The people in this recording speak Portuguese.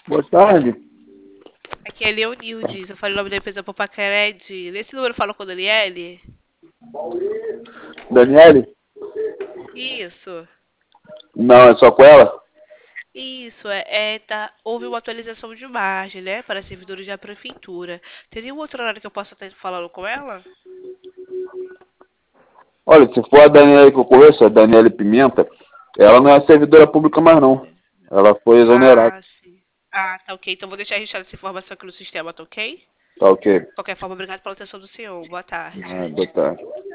Boa tarde. Aqui é Leonildes, eu falei o nome da empresa pro Paquered. Nesse número fala com a Daniele? Daniele? Isso. Não, é só com ela? Isso, houve uma atualização de margem, né, para servidores da prefeitura. Teria um outro horário que eu possa estar falando com ela? Olha, se for a Daniele que eu conheço, a Daniele Pimenta, ela não é servidora pública mais não. Ela foi exonerada. Ah, sim. Ah, tá ok. Então vou deixar registrada essa informação aqui no sistema, tá ok? Tá ok. De qualquer forma, obrigado pela atenção do senhor. Boa tarde. Boa tarde.